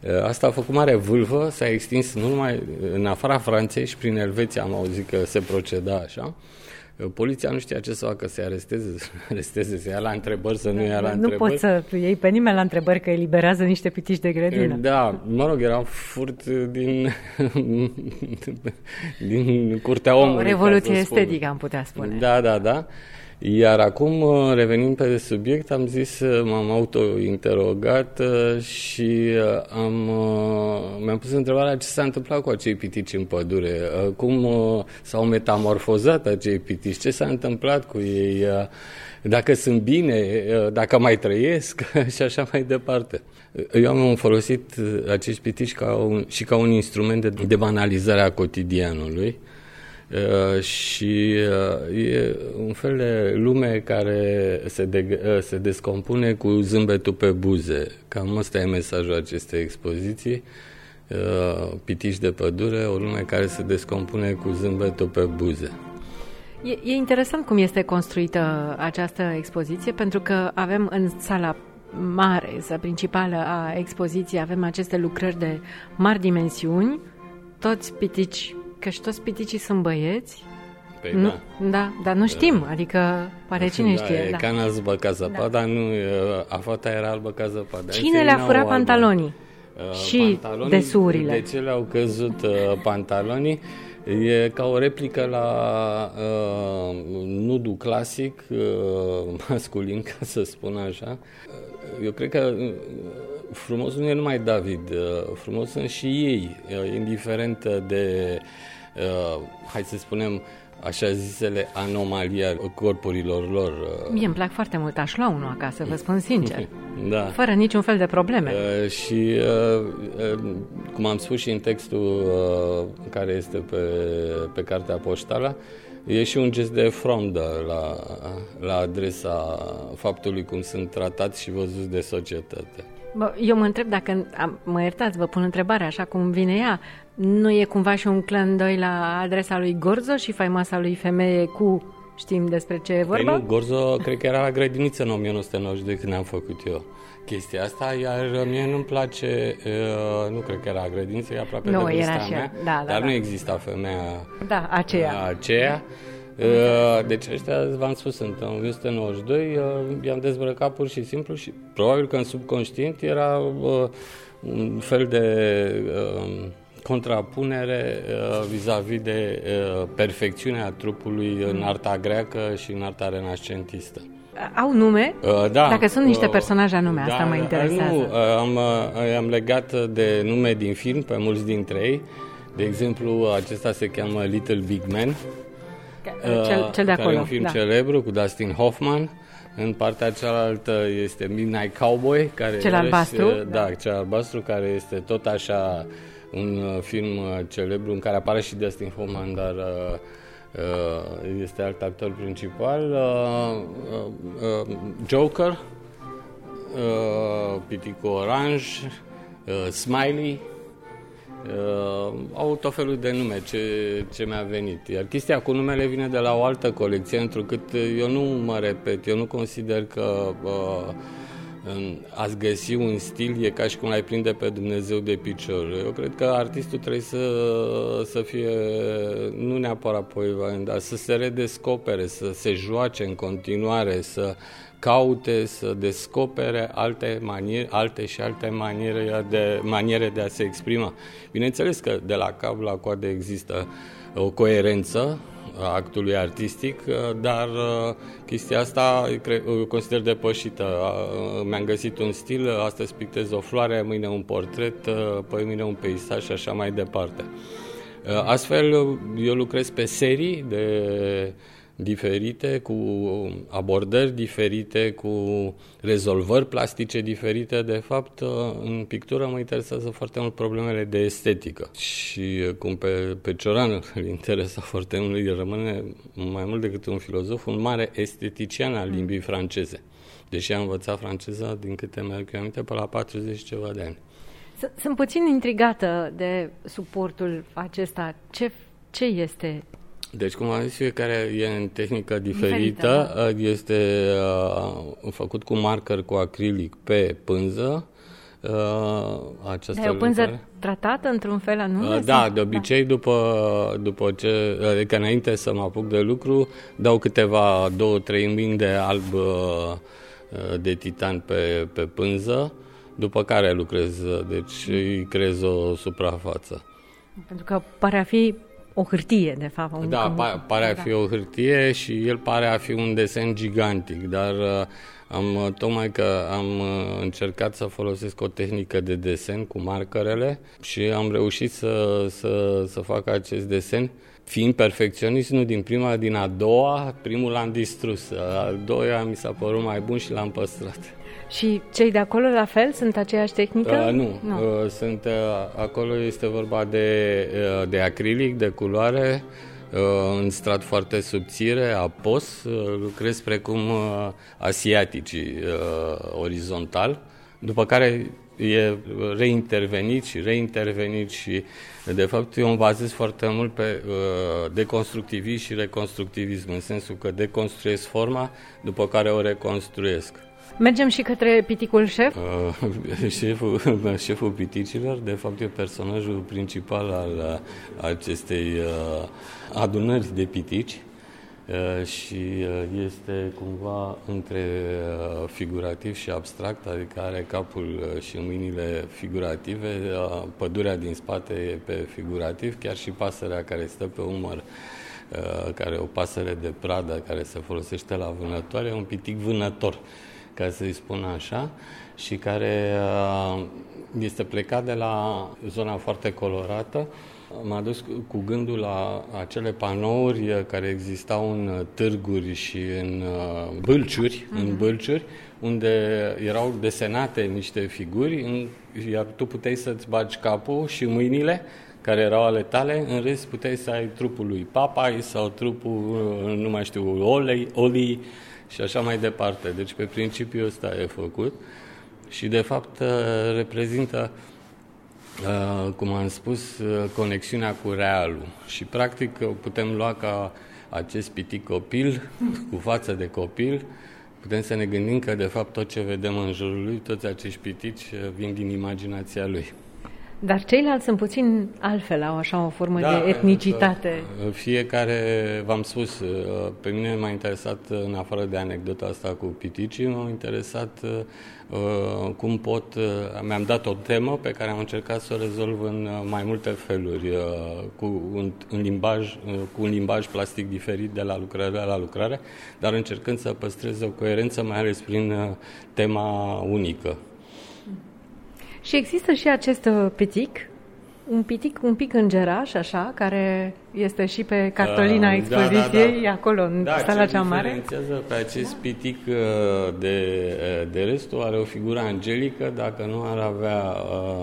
Asta a făcut mare vâlvă, s-a extins nu numai în afara Franței și prin Elveția am auzit că se proceda așa. Poliția nu știa ce să facă, să-i aresteze, să ia la întrebări, să nu ia la întrebări. Nu poți să iei pe nimeni la întrebări că eliberează niște pitici de grădină. Da, mă rog, era furt din curtea omului. O revoluție estetică, am putea spune. Da. Iar acum, revenind pe subiect, am zis, m-am auto-interogat și mi-am pus întrebarea ce s-a întâmplat cu acei pitici în pădure, cum s-au metamorfozat acei pitici, ce s-a întâmplat cu ei, dacă sunt bine, dacă mai trăiesc și așa mai departe. Eu am folosit acești pitici ca un instrument de banalizare a cotidianului. Și e un fel de lume care se descompune cu zâmbetul pe buze. Cam ăsta e mesajul acestei expoziții. Pitici de pădure, o lume care se descompune cu zâmbetul pe buze. E interesant cum este construită această expoziție, pentru că avem în sala mare, principală a expoziției, avem aceste lucrări de mari dimensiuni, toți pitici. Că și toți piticii sunt băieți. Păi nu, da, dar nu știm, adică pare cine știe. E cana albă ca zăpada, nu, afata era albă ca zăpada. Cine le-a furat pantalonii? Și desurile. De ce le-au căzut pantalonii? E ca o replică la nudul clasic, masculin, ca să spun așa. Eu cred că frumos nu e numai David, frumos sunt și ei, indiferent de, hai să spunem, așa zisele anomalii corpurilor lor. Mie îmi plac foarte mult, aș lua unul acasă, vă spun sincer. Da. Fără niciun fel de probleme. Și, cum am spus și în textul care este pe cartea poștală, e și un gest de frondă la adresa faptului cum sunt tratați și văzuți de societate. Eu mă întreb dacă, mă iertați, vă pun întrebarea așa cum vine ea, nu e cumva și un clăndoi la adresa lui Gorzo și faimoasa lui femeie cu, știm despre ce e vorba? Păi nu, Gorzo cred că era la grădiniță în 1992 când am făcut eu chestia asta, iar mie nu-mi place, nu cred că era la grădiniță, e aproape de vârsta mea, dar nu exista femeia aceea. Deci ăștia, v-am spus, sunt în 1992, i-am dezbrăcat pur și simplu și probabil că în subconștient era un fel de contrapunere vis-a-vis de perfecțiunea trupului în arta greacă și în arta renascentistă. Au nume? Da. Dacă sunt niște personaje anume, asta mă interesează. Nu, am legat de nume din film pe mulți dintre ei. De exemplu, acesta se cheamă Little Big Man. Cel de acolo, care e un film celebru cu Dustin Hoffman. În partea cealaltă este Midnight Cowboy, care cel albastru. Cel albastru, care este tot așa un film celebru în care apare și Dustin Hoffman, dar este alt actor principal. Joker, Pitico Orange, Smiley. Au tot felul de nume ce mi-a venit. Iar chestia cu numele vine de la o altă colecție, întrucât eu nu mă repet, eu nu consider că ați găsi un stil e ca și cum l-ai prinde pe Dumnezeu de picior. Eu cred că artistul trebuie să fie nu neapărat poevan, dar să se redescopere, să se joace în continuare, să caute, să descopere alte maniere de a se exprima. Bineînțeles că de la cap la coadă există o coerență a actului artistic, dar chestia asta o consider depășită. Mi-am găsit un stil, astăzi pictez o floare, mâine un portret, păi mâine un peisaj și așa mai departe. Astfel, eu lucrez pe serii diferite, cu abordări diferite, cu rezolvări plastice diferite. De fapt, în pictură mă interesează foarte mult problemele de estetică. Și cum pe Cioran îl interesa foarte mult, el rămâne mai mult decât un filozof, un mare estetician al limbii franceze. Deși am învățat franceza, din câte mi-aduc aminte, pe la 40 ceva de ani. Sunt puțin intrigată de suportul acesta. Ce este? Deci, cum am zis, fiecare e în tehnică diferită. Este făcut cu marker cu acrilic pe pânză. această Dar e o pânză lucrare. tratată într-un fel anume? Da, de obicei după ce, adică înainte să mă apuc de lucru, dau câteva 2-3 mini de alb de titan pe pânză, după care lucrez, deci îi creez o suprafață. Pentru că pare a fi o hârtie, de fapt. Pare a fi o hârtie și el pare a fi un desen gigantic, dar tocmai că am încercat să folosesc o tehnică de desen cu markerele și am reușit să fac acest desen. Fiind perfecționist, nu din prima, din a doua, primul l-am distrus, al doilea mi s-a părut mai bun și l-am păstrat. Și cei de acolo la fel? Sunt aceeași tehnică? Nu. Acolo este vorba de acrilic, de culoare, în strat foarte subțire, apos, lucrez precum asiaticii, orizontal, după care e reintervenit și de fapt eu îmi bazez foarte mult pe deconstructivism și reconstructivism, în sensul că deconstruiesc forma, după care o reconstruiesc. Mergem și către piticul șef? Șeful piticilor, de fapt, e personajul principal al acestei adunări de pitici și este cumva între figurativ și abstract, adică are capul și mâinile figurative, pădurea din spate e pe figurativ, chiar și pasărea care stă pe umăr, care e o pasăre de pradă care se folosește la vânătoare, e un pitic vânător, ca să-i spun așa, și care este plecat de la zona foarte colorată. M-a dus cu gândul la acele panouri care existau în târguri și în bâlciuri, unde erau desenate niște figuri, iar tu puteai să-ți bagi capul și mâinile, care erau ale tale, în rest puteai să ai trupul lui Papai sau trupul, nu mai știu, Oli și așa mai departe. Deci pe principiul ăsta e făcut și de fapt reprezintă, cum am spus, conexiunea cu realul. Și practic putem lua ca acest pitic copil, cu față de copil, putem să ne gândim că de fapt tot ce vedem în jurul lui, toți acești pitici vin din imaginația lui. Dar ceilalți sunt puțin altfel, au așa o formă de etnicitate. Fiecare, v-am spus, pe mine m-a interesat, în afară de anecdota asta cu piticii, m-a interesat cum mi-am dat o temă pe care am încercat să o rezolv în mai multe feluri, cu un limbaj plastic diferit de la lucrare la lucrare, dar încercând să păstrez o coerență, mai ales prin tema unică. Și există și acest pitic un pic îngeraș, așa, care este și pe cartolina expoziției, acolo, în sala cea mare. Ce diferențiază pe acest pitic de restul, are o figură angelică, dacă nu ar avea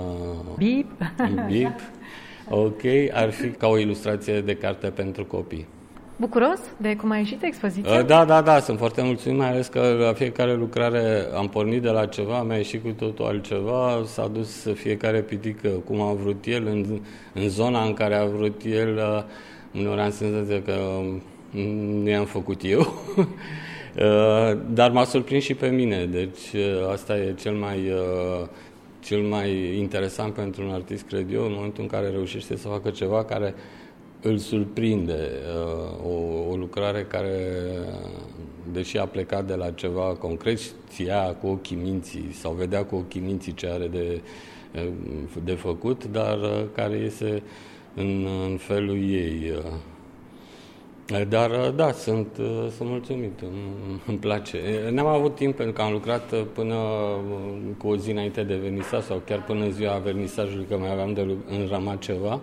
bip, ok, ar fi ca o ilustrație de carte pentru copii. Bucuros de cum a ieșit expoziția? Da, sunt foarte mulțumit, mai ales că la fiecare lucrare am pornit de la ceva, mi-a ieșit cu totul altceva, s-a dus fiecare pitic cum a vrut el, în zona în care a vrut el, uneori am senzația că nu i-am făcut eu, dar m-a surprins și pe mine, deci asta e cel mai interesant pentru un artist, cred eu, în momentul în care reușește să facă ceva care îl surprinde, o lucrare care, deși a plecat de la ceva concret, știa cu ochii minții sau vedea cu ochii minții ce are de făcut, dar care iese în felul ei. Dar da, sunt mulțumit, îmi place. N-am avut timp pentru că am lucrat până cu o zi înainte de vernisaj sau chiar până în ziua vernisajului, că mai aveam de înramat ceva.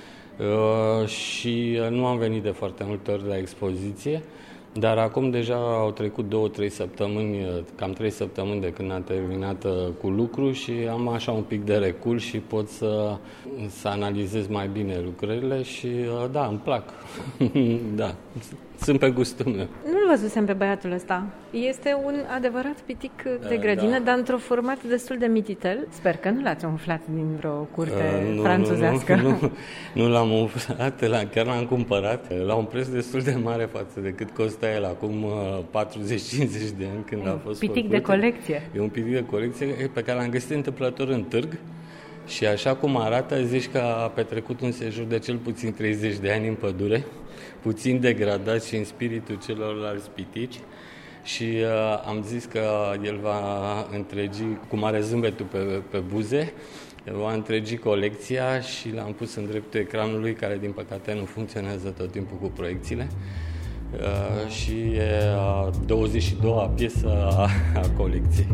Și nu am venit de foarte multe ori la expoziție, dar acum deja au trecut 2-3 săptămâni, cam 3 săptămâni de când am terminat cu lucru și am așa un pic de recul și pot să analizez mai bine lucrările și da, îmi plac. Da. Sunt pe gustul meu. Nu-l văzusem pe băiatul ăsta. Este un adevărat pitic de grădină, dar într-o format destul de mititel. Sper că nu l-ați umflat din vreo curte franțuzească. Nu l-am umflat, chiar l-am cumpărat la un preț destul de mare față de cât costa el acum 40-50 de ani când a fost pitic făcut. De colecție. E un pitic de colecție pe care l-am găsit întâmplător în târg. Și așa cum arată, zici că a petrecut un sejur de cel puțin 30 de ani în pădure, puțin degradat și în spiritul celorlalți pitici. Și am zis că el va întregi, cu mare zâmbetul pe buze, va întregi colecția și l-am pus în dreptul ecranului, care din păcate nu funcționează tot timpul cu proiecțiile. Și e a 22-a piesă a colecției.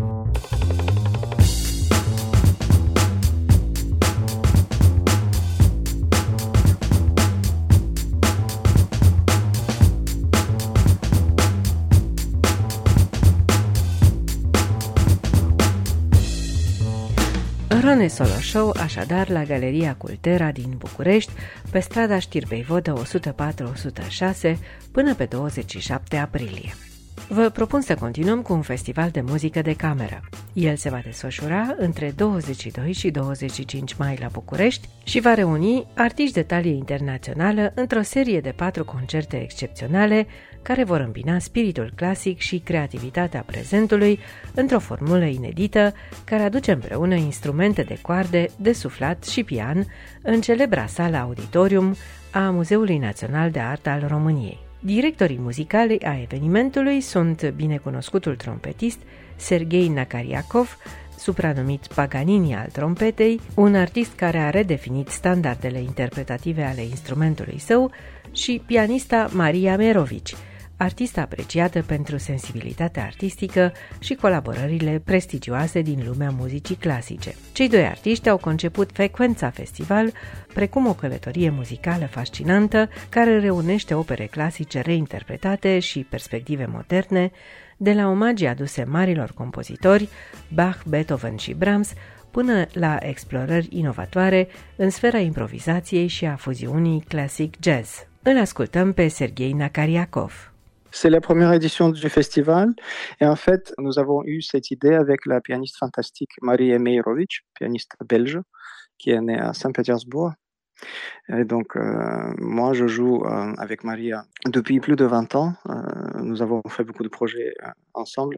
Rone Solo Show, așadar, la Galeria Cultera din București, pe strada Știrbei Vodă 104-106, până pe 27 aprilie. Vă propun să continuăm cu un festival de muzică de cameră. El se va desfășura între 22 și 25 mai la București și va reuni artiști de talie internațională într-o serie de 4 concerte excepționale care vor îmbina spiritul clasic și creativitatea prezentului într-o formulă inedită care aduce împreună instrumente de coarde, de suflat și pian în celebra sală auditorium a Muzeului Național de Artă al României. Directorii muzicali a evenimentului sunt binecunoscutul trompetist Serghei Nakariakov, supranumit Paganini al trompetei, un artist care a redefinit standardele interpretative ale instrumentului său, și pianista Maria Merovici, artistă apreciată pentru sensibilitatea artistică și colaborările prestigioase din lumea muzicii clasice. Cei doi artiști au conceput Frecvența Festival precum o călătorie muzicală fascinantă care reunește opere clasice reinterpretate și perspective moderne, de la omagii aduse marilor compozitori, Bach, Beethoven și Brahms, până la explorări inovatoare în sfera improvizației și a fuziunii classic-jazz. Îl ascultăm pe Serghei Nakariakov. C'est la première édition du festival et en fait, nous avons eu cette idée avec la pianiste fantastique Marie Meirovic, pianiste belge, qui est née à Saint-Pétersbourg. Et donc, moi, je joue avec Maria depuis plus de 20 ans. Nous avons fait beaucoup de projets ensemble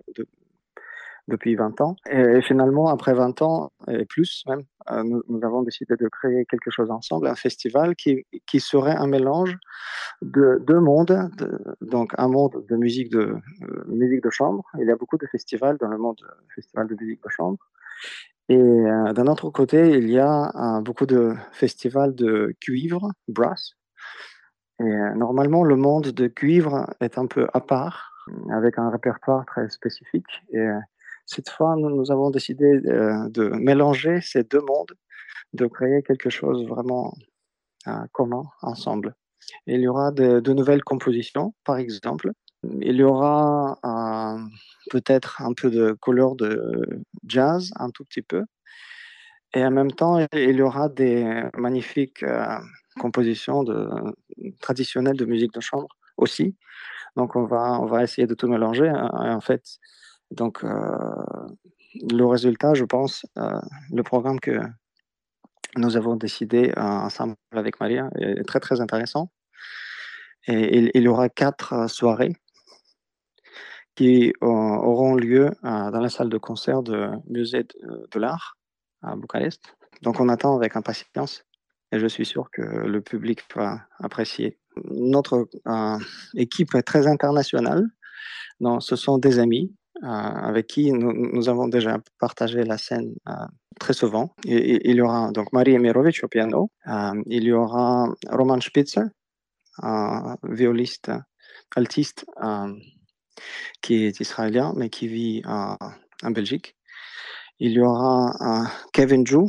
depuis 20 ans. Et finalement, après 20 ans, et plus même, nous avons décidé de créer quelque chose ensemble, un festival qui serait un mélange de deux mondes, donc un monde de musique de chambre. Il y a beaucoup de festivals dans le monde, festival de musique de chambre. Et d'un autre côté, il y a beaucoup de festivals de cuivre, brass. Et normalement, le monde de cuivre est un peu à part, avec un répertoire très spécifique. Et cette fois, nous avons décidé de mélanger ces deux mondes, de créer quelque chose vraiment commun ensemble. Il y aura de nouvelles compositions, par exemple. Il y aura peut-être un peu de couleur de jazz, un tout petit peu. Et en même temps, il y aura des magnifiques compositions traditionnelles de musique de chambre aussi. Donc, on va essayer de tout mélanger. En fait, donc, le résultat, je pense, le programme que nous avons décidé ensemble avec Maria est très, très intéressant. Et il y aura 4 soirées qui auront lieu dans la salle de concert du Musée de l'Art à Bucarest. Donc, on attend avec impatience et je suis sûr que le public va apprécier. Notre équipe est très internationale. Donc, ce sont des amis avec qui nous avons déjà partagé la scène très souvent. Et il y aura donc Marie Meirovic au piano. Il y aura Roman Spitzer, un violiste, altiste qui est israélien mais qui vit en Belgique. Il y aura Kevin Jou,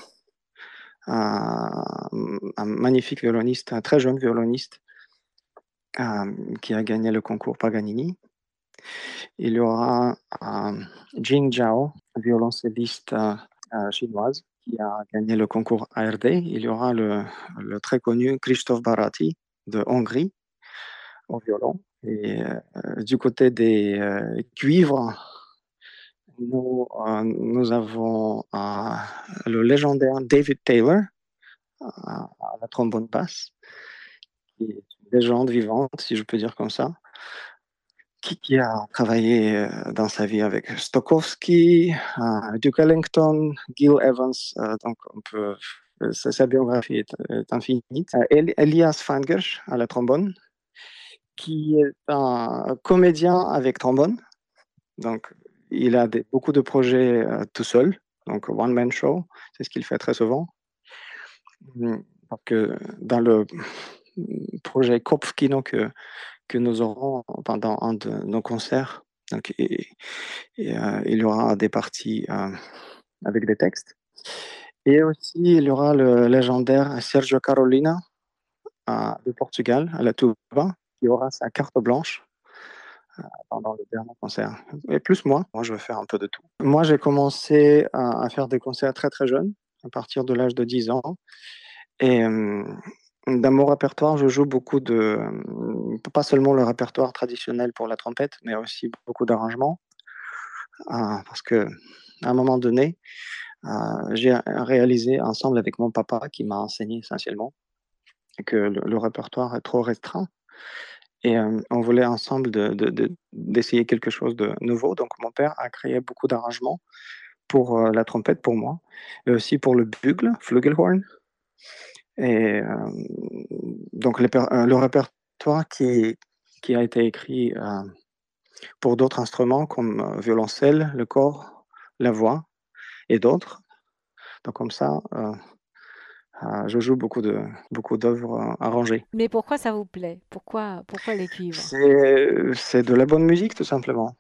un magnifique violoniste, un très jeune violoniste qui a gagné le concours Paganini. Il y aura Jing Zhao, violoncelliste chinoise, qui a gagné le concours ARD. Il y aura le très connu Christophe Barati de Hongrie, au violon. Et du côté des cuivres, nous avons le légendaire David Taylor à la trombone basse, qui est une légende vivante, si je peux dire comme ça, qui a travaillé dans sa vie avec Stokowski, Duke Ellington, Gil Evans, donc sa biographie est infinie. Elias Fangers à la trombone, qui est un comédien avec trombone, donc il a beaucoup de projets tout seul, donc one-man show, c'est ce qu'il fait très souvent. Parce que dans le projet Kopfkino que nous aurons pendant un de nos concerts, donc, il y aura des parties avec des textes. Et aussi, il y aura le légendaire Sergio Carolina de Portugal, à la tuba, qui aura sa carte blanche pendant le dernier concert. Et plus moi je vais faire un peu de tout. Moi, j'ai commencé à faire des concerts très très jeune, à partir de l'âge de 10 ans. Et dans mon répertoire, je joue beaucoup pas seulement le répertoire traditionnel pour la trompette, mais aussi beaucoup d'arrangements. Parce que à un moment donné, j'ai réalisé ensemble avec mon papa, qui m'a enseigné essentiellement, que le répertoire est trop restreint. Et on voulait ensemble d'essayer quelque chose de nouveau. Donc mon père a créé beaucoup d'arrangements pour la trompette, pour moi, et aussi pour le bugle, Flugelhorn. Et donc le répertoire qui a été écrit pour d'autres instruments comme violoncelle, le cor, la voix et d'autres. Donc comme ça, je joue beaucoup d'œuvres arrangées. Mais pourquoi ça vous plaît? Pourquoi les cuivres? C'est de la bonne musique, tout simplement.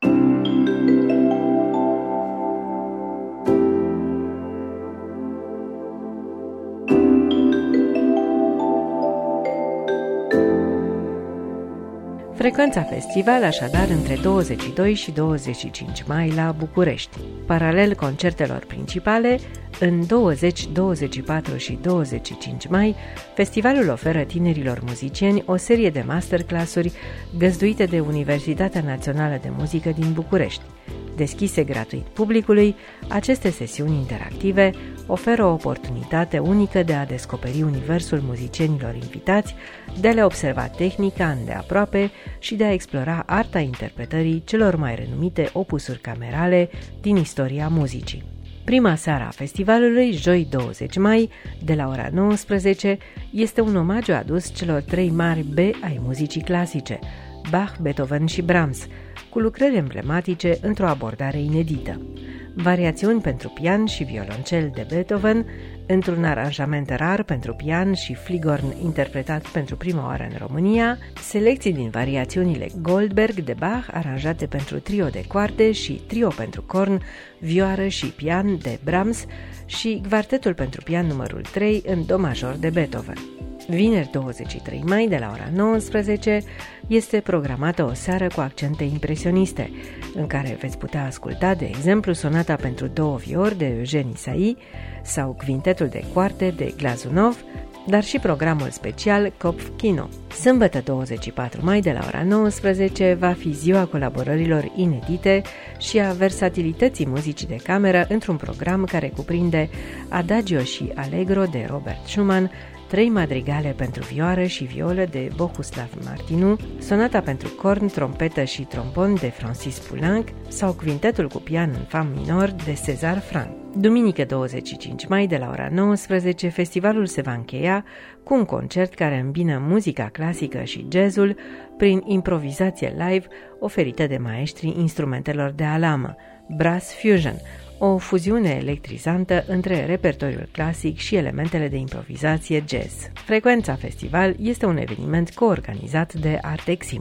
Frecvența Festival, așadar, între 22 și 25 mai la București. Paralel concertelor principale, în 20, 24 și 25 mai, festivalul oferă tinerilor muzicieni o serie de masterclass-uri găzduite de Universitatea Națională de Muzică din București. Deschise gratuit publicului, aceste sesiuni interactive oferă o oportunitate unică de a descoperi universul muzicienilor invitați, de a le observa tehnica îndeaproape și de a explora arta interpretării celor mai renumite opusuri camerale din istoria muzicii. Prima seară a festivalului, joi 20 mai, de la ora 19, este un omagiu adus celor trei mari B ai muzicii clasice, Bach, Beethoven și Brahms, cu lucrări emblematice într-o abordare inedită. Variațiuni pentru pian și violoncel de Beethoven, într-un aranjament rar pentru pian și fligorn interpretat pentru prima oară în România, selecții din variațiunile Goldberg de Bach aranjate pentru trio de coarde și trio pentru corn, vioară și pian de Brahms și quartetul pentru pian numărul 3 în do major de Beethoven. Vineri 23 mai, de la ora 19, este programată o seară cu accente impresioniste, în care veți putea asculta, de exemplu, sonata pentru două viori de Eugene Isai sau quintetul de coarte de Glazunov, dar și programul special Kopfkino. Sâmbătă 24 mai, de la ora 19, va fi ziua colaborărilor inedite și a versatilității muzicii de cameră într-un program care cuprinde Adagio și Allegro de Robert Schumann, 3 madrigale pentru vioară și violă de Bohuslav Martinu, sonata pentru corn, trompetă și trombon de Francis Poulenc sau quintetul cu pian în fa minor de César Franck. Duminică 25 mai, de la ora 19, festivalul se va încheia cu un concert care îmbină muzica clasică și jazzul prin improvizație live oferită de maestrii instrumentelor de alamă, Brass Fusion, o fuziune electrizantă între repertoriul clasic și elementele de improvizație jazz. Frecvența Festival este un eveniment coorganizat de Artexim.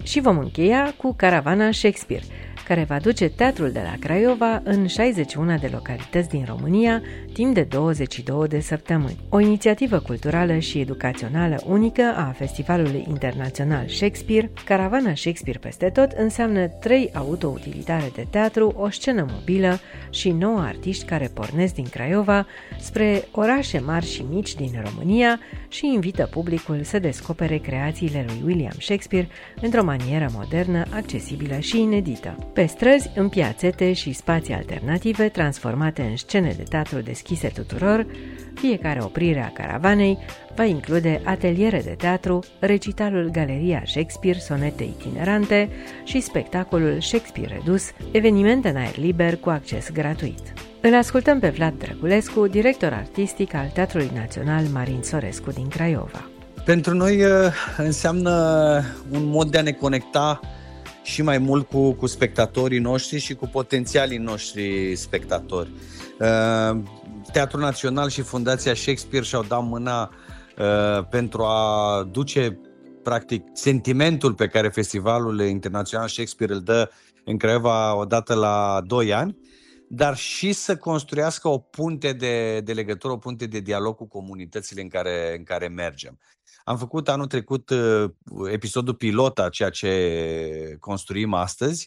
Și vom încheia cu Caravana Shakespeare, care va duce teatrul de la Craiova în 61 de localități din România timp de 22 de săptămâni. O inițiativă culturală și educațională unică a Festivalului Internațional Shakespeare. Caravana Shakespeare peste tot înseamnă 3 autoutilitare de teatru, o scenă mobilă și 9 artiști care pornesc din Craiova spre orașe mari și mici din România și invită publicul să descopere creațiile lui William Shakespeare într-o manieră modernă, accesibilă și inedită. Pe străzi, în piațete și spații alternative transformate în scene de teatru deschise tuturor, fiecare oprire a caravanei va include ateliere de teatru, recitalul Galeria Shakespeare, sonete itinerante și spectacolul Shakespeare redus, evenimente în aer liber cu acces gratuit. Îl ascultăm pe Vlad Drăgulescu, director artistic al Teatrului Național Marin Sorescu din Craiova. Pentru noi înseamnă un mod de a ne conecta și mai mult cu spectatorii noștri și cu potențialii noștri spectatori. Teatrul Național și Fundația Shakespeare și-au dat mâna pentru a duce practic sentimentul pe care Festivalul Internațional Shakespeare îl dă în Craiova odată la 2 ani, dar și să construiască o punte de legătură, o punte de dialog cu comunitățile în care mergem. Am făcut anul trecut episodul pilot a ceea ce construim astăzi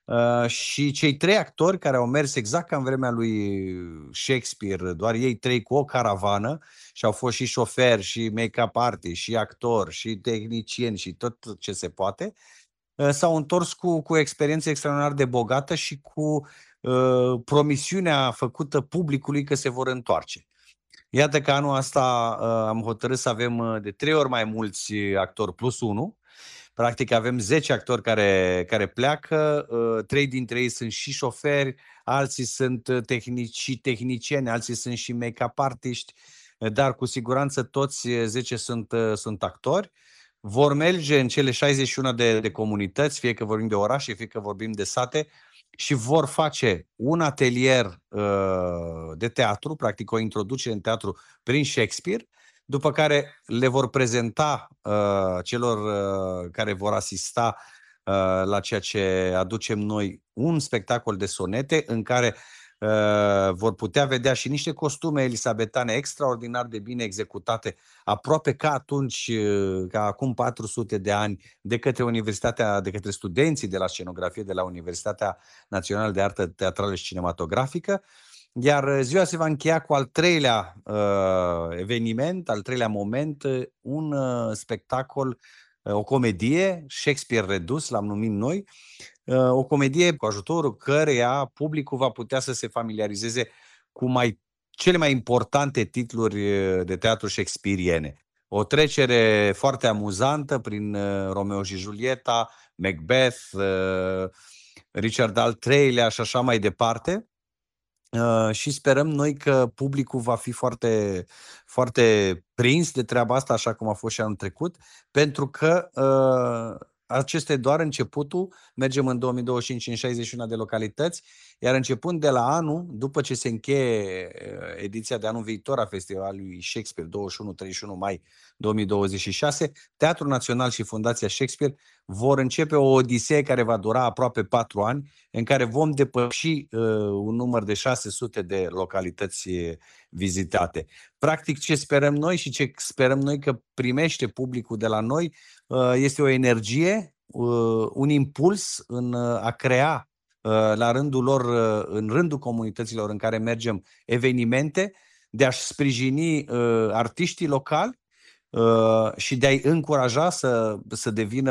și cei 3 actori care au mers exact ca în vremea lui Shakespeare, doar ei 3 cu o caravană și au fost și șoferi, și make-up artiști, și actori, și tehnicieni și tot ce se poate, s-au întors cu o experiență extraordinar de bogată și cu promisiunea făcută publicului că se vor întoarce. Iată că anul ăsta am hotărât să avem de 3 ori mai mulți actori plus 1. Practic avem 10 actori care pleacă, 3 dintre ei sunt și șoferi, alții sunt tehnicieni, alții sunt și make-up artiști, dar cu siguranță toți 10 sunt actori. Vor merge în cele 61 de comunități, fie că vorbim de orașe, fie că vorbim de sate, și vor face un atelier de teatru, practic o introducere în teatru prin Shakespeare, după care le vor prezenta celor care vor asista la ceea ce aducem noi un spectacol de sonete în care vor putea vedea și niște costume elisabetane extraordinar de bine executate, aproape ca atunci, ca acum 400 de ani, de către studenții de la scenografie de la Universitatea Națională de Artă Teatrală și Cinematografică. Iar ziua se va încheia cu al 3-lea eveniment, al 3-lea moment, un spectacol, o comedie, Shakespeare redus, l-am numit noi, o comedie cu ajutorul căreia publicul va putea să se familiarizeze cu cele mai importante titluri de teatru shakespeariene. O trecere foarte amuzantă prin Romeo și Julieta, Macbeth, Richard al III-lea și așa mai departe. Și sperăm noi că publicul va fi foarte, foarte prins de treaba asta, așa cum a fost și anul trecut, pentru că acesta e doar începutul, mergem în 2025 în 61 de localități, iar începând de la anul, după ce se încheie ediția de anul viitor a Festivalului Shakespeare, 21-31 mai 2026, Teatrul Național și Fundația Shakespeare vor începe o odisee care va dura aproape 4 ani, în care vom depăși un număr de 600 de localități vizitate. Practic, ce sperăm noi și ce sperăm noi că primește publicul de la noi este o energie, un impuls în a crea la rândul lor, în rândul comunităților în care mergem, evenimente, de a-și sprijini artiștii locali și de a-i încuraja să devină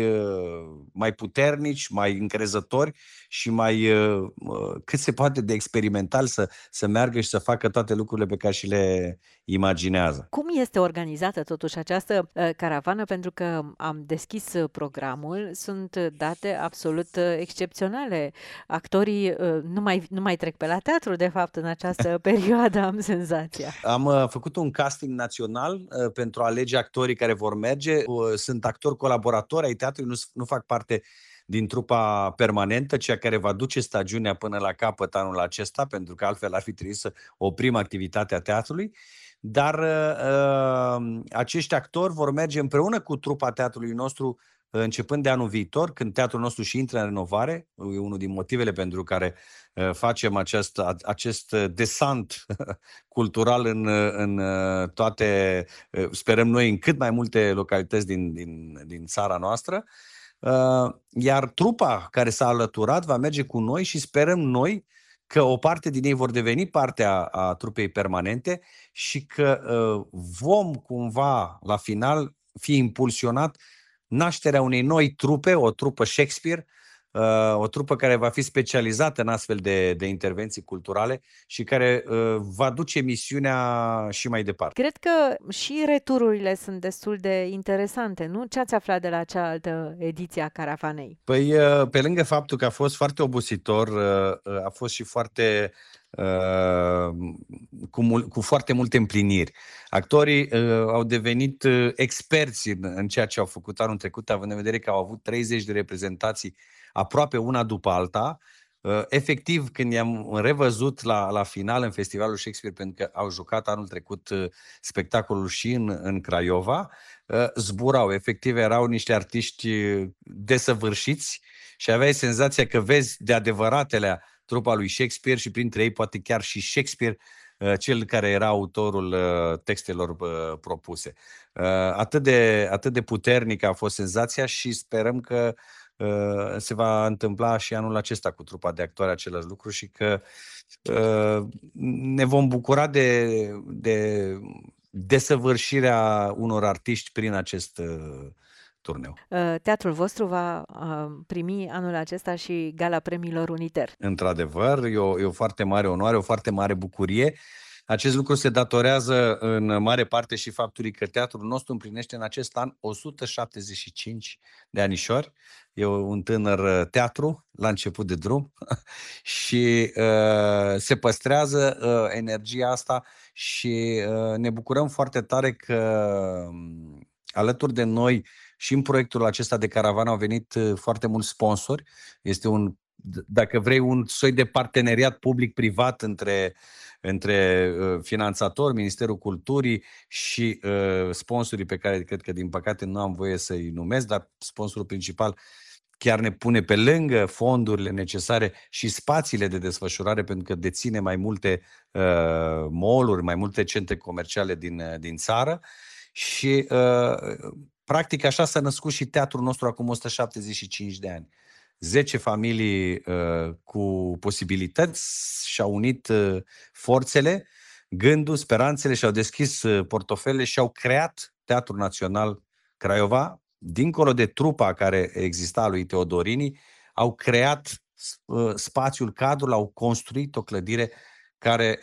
mai puternici, mai încrezători și mai cât se poate de experimental să meargă și să facă toate lucrurile pe care și le imaginează. Cum este organizată totuși această caravană? Pentru că am deschis programul, sunt date absolut excepționale. Actorii nu mai trec pe la teatru, de fapt, în această perioadă, am senzația. Am făcut un casting național pentru a alege actorii care vor merge. Sunt actori colaboratori ai teatrului, nu fac parte din trupa permanentă, cea care va duce stagiunea până la capăt anul acesta, pentru că altfel ar fi trebuit să oprim activitatea teatrului. Dar acești actori vor merge împreună cu trupa teatrului nostru începând de anul viitor, când teatrul nostru și intră în renovare. E unul din motivele pentru care facem acest desant cultural în toate, sperăm noi, în cât mai multe localități din țara noastră. Iar trupa care s-a alăturat va merge cu noi și sperăm noi că o parte din ei vor deveni parte a trupei permanente și că vom cumva, la final, fi impulsionat nașterea unei noi trupe, o trupă Shakespeare, o trupă care va fi specializată în astfel de intervenții culturale și care va duce misiunea și mai departe. Cred că și retururile sunt destul de interesante, nu? Ce ați aflat de la cealaltă ediție a Caravanei? Păi, pe lângă faptul că a fost foarte obositor, a fost și foarte cu foarte multe împliniri. Actorii au devenit experți în ceea ce au făcut anul trecut, având în vedere că au avut 30 de reprezentații aproape una după alta. Efectiv, când i-am revăzut la final în Festivalul Shakespeare, pentru că au jucat anul trecut spectacolul și în Craiova, zburau. Efectiv, erau niște artiști desăvârșiți și aveai senzația că vezi de adevăratele trupa lui Shakespeare și printre ei poate chiar și Shakespeare, cel care era autorul textelor propuse. Atât de puternică a fost senzația și sperăm că se va întâmpla și anul acesta cu trupa de actori același lucru și că ne vom bucura de desăvârșirea unor artiști prin acest turneu. Teatrul vostru va primi anul acesta și Gala Premiilor Uniter. Într-adevăr, e o foarte mare onoare, o foarte mare bucurie. Acest lucru se datorează în mare parte și faptului că teatrul nostru împlinește în acest an 175 de anișori. E un tânăr teatru la început de drum și se păstrează energia asta și ne bucurăm foarte tare că alături de noi și în proiectul acesta de caravană au venit foarte mulți sponsori. Este dacă vrei, un soi de parteneriat public-privat între finanțatori, Ministerul Culturii și sponsorii pe care cred că din păcate nu am voie să-i numesc, dar sponsorul principal chiar ne pune pe lângă fondurile necesare și spațiile de desfășurare, pentru că deține mai multe mall-uri, mai multe centre comerciale din țară și practic așa s-a născut și teatrul nostru acum 175 de ani. 10 familii cu posibilități și-au unit forțele, gândul, speranțele, și-au deschis portofele și au creat Teatrul Național Craiova. Dincolo de trupa care exista lui Teodorini, au creat spațiul, cadrul, au construit o clădire care,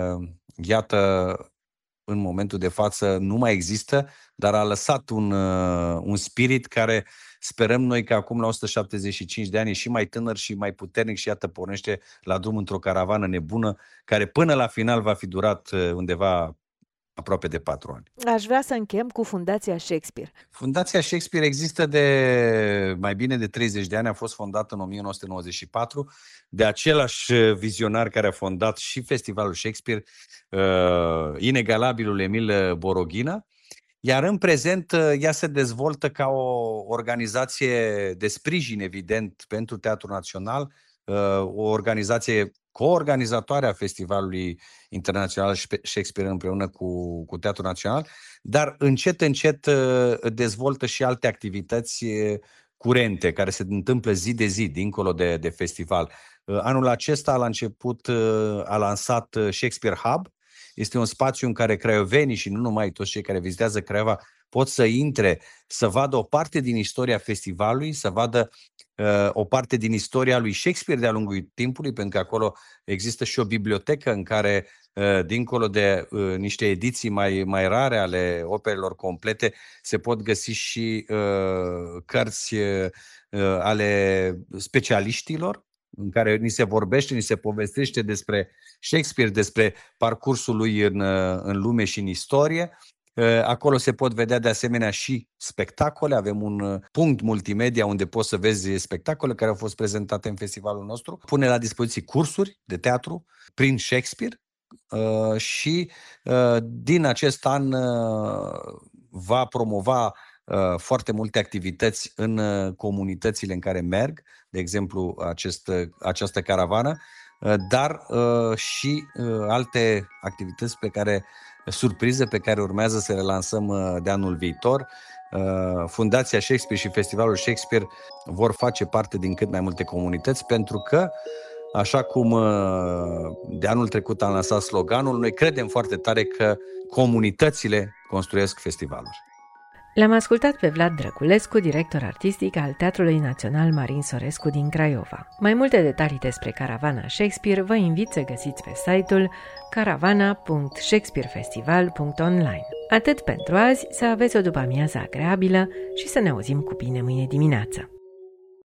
iată, în momentul de față nu mai există, dar a lăsat un spirit care sperăm noi că acum la 175 de ani e și mai tânăr și mai puternic și iată pornește la drum într-o caravană nebună care până la final va fi durat undeva aproape de 4 ani. Aș vrea să închem cu Fundația Shakespeare. Fundația Shakespeare există de mai bine de 30 de ani, a fost fondată în 1994 de același vizionar care a fondat și Festivalul Shakespeare, inegalabilul Emil Boroghină, iar în prezent ea se dezvoltă ca o organizație de sprijin evident pentru Teatrul Național, o organizație coorganizatoare a Festivalului Internațional Shakespeare împreună cu Teatrul Național, dar încet dezvoltă și alte activități curente care se întâmplă zi de zi, dincolo de festival. Anul acesta, la început, a lansat Shakespeare Hub. Este un spațiu în care craiovenii și nu numai toți cei care vizitează Craiova pot să intre, să vadă o parte din istoria festivalului, să vadă o parte din istoria lui Shakespeare de-a lungul timpului, pentru că acolo există și o bibliotecă în care, dincolo de niște ediții mai rare ale operelor complete, se pot găsi și cărți ale specialiștilor, în care ni se vorbește, ni se povestește despre Shakespeare, despre parcursul lui în lume și în istorie. Acolo se pot vedea de asemenea și spectacole. Avem un punct multimedia unde poți să vezi spectacole care au fost prezentate în festivalul nostru. Pune la dispoziție cursuri de teatru prin Shakespeare, și din acest an va promova foarte multe activități în comunitățile în care merg, de exemplu această caravană, dar și alte activități surprize pe care urmează să le lansăm de anul viitor. Fundația Shakespeare și Festivalul Shakespeare vor face parte din cât mai multe comunități, pentru că, așa cum de anul trecut am lansat sloganul, noi credem foarte tare că comunitățile construiesc festivaluri. L-am ascultat pe Vlad Drăculescu, director artistic al Teatrului Național Marin Sorescu din Craiova. Mai multe detalii despre Caravana Shakespeare vă invit să găsiți pe site-ul caravana.shakespearefestival.online. Atât pentru azi, să aveți o după-amiază agreabilă și să ne auzim cu bine mâine dimineață.